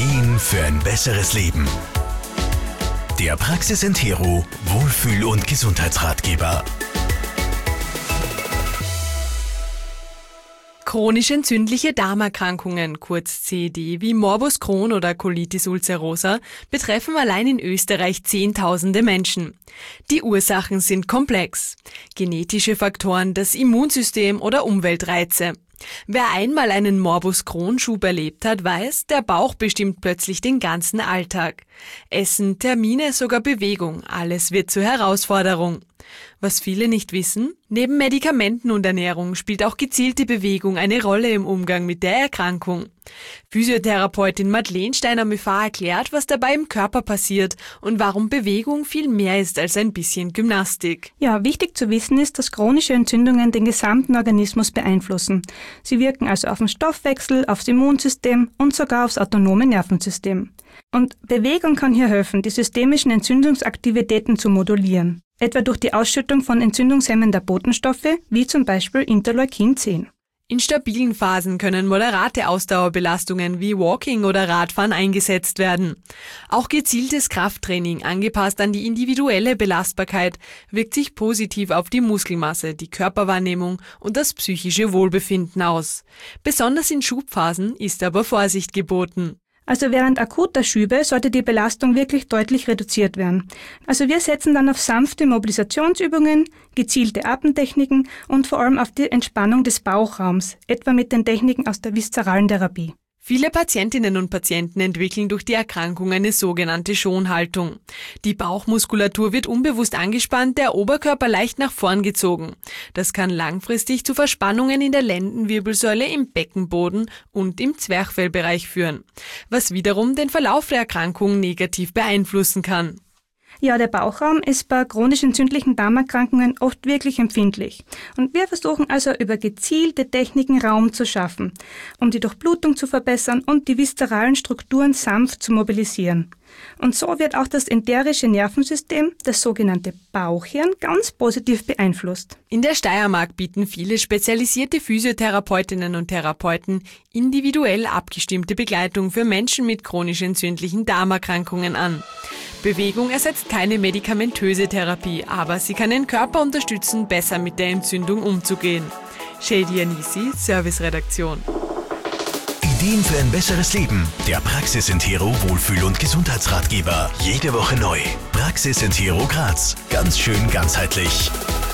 Ideen für ein besseres Leben. Der Praxis Entero Wohlfühl- und Gesundheitsratgeber. Chronisch entzündliche Darmerkrankungen, kurz CED, wie Morbus Crohn oder Colitis ulcerosa, betreffen allein in Österreich Zehntausende Menschen. Die Ursachen sind komplex. Genetische Faktoren, das Immunsystem oder Umweltreize. Wer einmal einen Morbus Crohn-Schub erlebt hat, weiß, der Bauch bestimmt plötzlich den ganzen Alltag. Essen, Termine, sogar Bewegung, alles wird zur Herausforderung. Was viele nicht wissen, neben Medikamenten und Ernährung spielt auch gezielte Bewegung eine Rolle im Umgang mit der Erkrankung. Physiotherapeutin Madeleine Steiner-Müffat erklärt, was dabei im Körper passiert und warum Bewegung viel mehr ist als ein bisschen Gymnastik. Ja, wichtig zu wissen ist, dass chronische Entzündungen den gesamten Organismus beeinflussen. Sie wirken also auf den Stoffwechsel, aufs Immunsystem und sogar aufs autonome Nervensystem. Und Bewegung kann hier helfen, die systemischen Entzündungsaktivitäten zu modulieren, etwa durch die Ausschüttung von entzündungshemmender Botenstoffe, wie zum Beispiel Interleukin 10. In stabilen Phasen können moderate Ausdauerbelastungen wie Walking oder Radfahren eingesetzt werden. Auch gezieltes Krafttraining, angepasst an die individuelle Belastbarkeit, wirkt sich positiv auf die Muskelmasse, die Körperwahrnehmung und das psychische Wohlbefinden aus. Besonders in Schubphasen ist aber Vorsicht geboten. Also während akuter Schübe sollte die Belastung wirklich deutlich reduziert werden. Also wir setzen dann auf sanfte Mobilisationsübungen, gezielte Atemtechniken und vor allem auf die Entspannung des Bauchraums, etwa mit den Techniken aus der viszeralen Therapie. Viele Patientinnen und Patienten entwickeln durch die Erkrankung eine sogenannte Schonhaltung. Die Bauchmuskulatur wird unbewusst angespannt, der Oberkörper leicht nach vorn gezogen. Das kann langfristig zu Verspannungen in der Lendenwirbelsäule, im Beckenboden und im Zwerchfellbereich führen, was wiederum den Verlauf der Erkrankung negativ beeinflussen kann. Ja, der Bauchraum ist bei chronisch entzündlichen Darmerkrankungen oft wirklich empfindlich. Und wir versuchen also über gezielte Techniken Raum zu schaffen, um die Durchblutung zu verbessern und die viszeralen Strukturen sanft zu mobilisieren. Und so wird auch das enterische Nervensystem, das sogenannte Bauchhirn, ganz positiv beeinflusst. In der Steiermark bieten viele spezialisierte Physiotherapeutinnen und Therapeuten individuell abgestimmte Begleitung für Menschen mit chronisch entzündlichen Darmerkrankungen an. Bewegung ersetzt keine medikamentöse Therapie, aber sie kann den Körper unterstützen, besser mit der Entzündung umzugehen. Shady Anisi, Serviceredaktion. Ideen für ein besseres Leben. Der Praxis Entero Wohlfühl- und Gesundheitsratgeber. Jede Woche neu. Praxis Entero Graz. Ganz schön ganzheitlich.